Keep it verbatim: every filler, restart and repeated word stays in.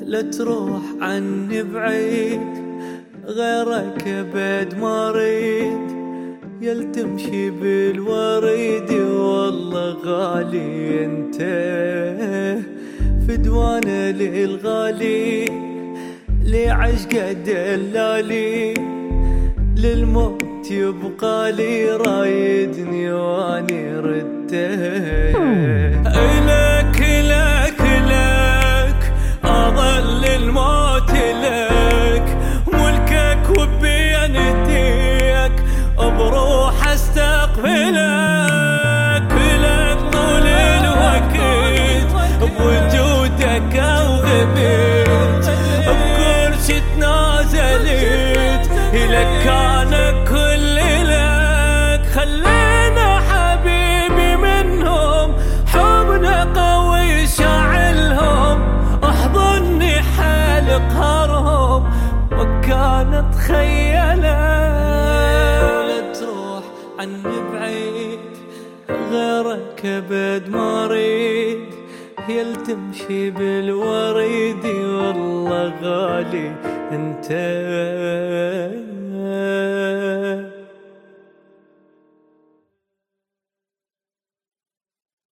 لا تروح عني بعيد، غيرك ابد ما اريد، يل تمشي بالوريد والله غالي انت، فدوانه للغالي لعشقه دلالي، للموت يبقى لي رايدني واني رده. لك لك لك اظل الموت لك، ملكك وبين يديك بروح استقبلك، لك طول الوقت بوجودك او غبيت، بكل شي تنازلت لك انا كل لك، خلينا حبيبي منهم حبنا قوي شاعلهم، احضني حال قهرهم وكانت خيالة. لا تروح عني بعيد، غيرك ابد ما اريد، يل تمشي بالوريد والله غالي انت.